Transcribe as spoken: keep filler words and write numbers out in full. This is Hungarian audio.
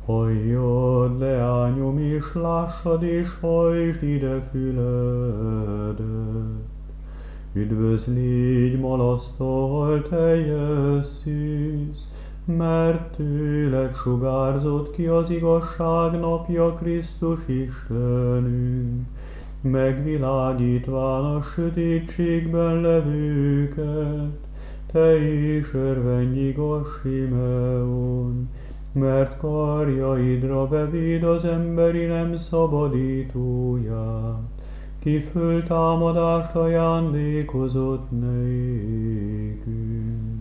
Halljad, leányom, és lássad, és hajtsd ide füledet. Üdvözlégy, malasztal, teljes szűz, mert tőled sugárzott ki az igazság napja Krisztus Istenünk, megvilágítván a sötétségben levőket. Te is örvendj, igaz Simeon, mert karjaidra vevéd az emberi nem szabadítóját, ki föltámadást ajándékozott nékünk.